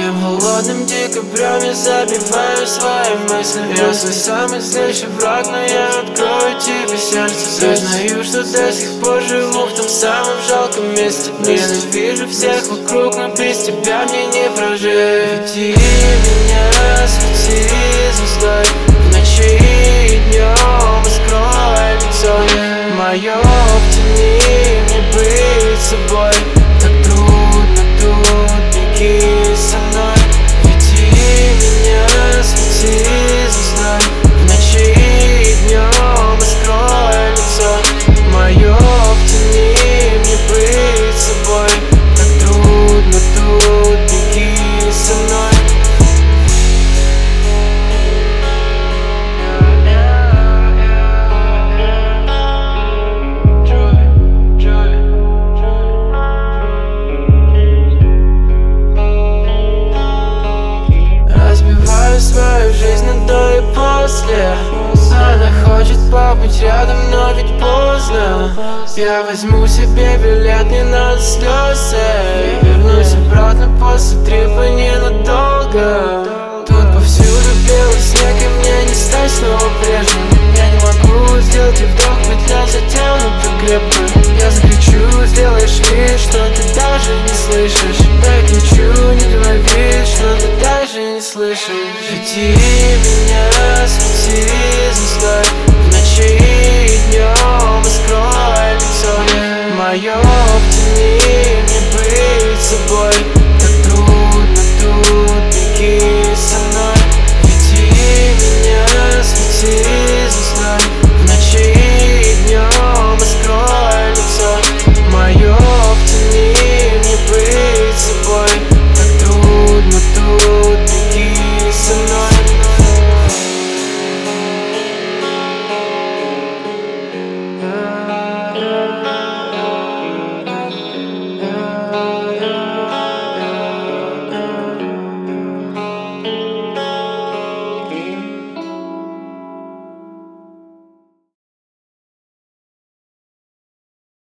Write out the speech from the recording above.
Этим холодным декабрем я забиваю свои мысли. Я свой самый злейший враг, но я открою тебе сердце. Признаю, что до сих пор живу в том самом жалком месте. Ненавижу всех вокруг, но без тебя мне не прожить. Веди меня, свети звездой в ночи и днем, скрой лицо мое в тени, мне быть собой. Так трудно тут, беги со мной. Веди меня, свети звездой в ночи и днем, скрой лицо мое в тени, мне быть собой. Так трудно тут, беги со мной. Свою жизнь на до и после. Она хочет побыть рядом, но ведь поздно. Я возьму себе билет, не надо слез. Вернусь обратно после трипа ненадолго. Тут повсюду белый снег, и мне не стать снова прежним. Я не могу сделать и вдох, ведь я затянута крепко. Я закричу, сделаешь вид, что ты даже не слышишь. Да я кричу, не делай вид, что ты даже не слышишь. Веди меня, свети звездой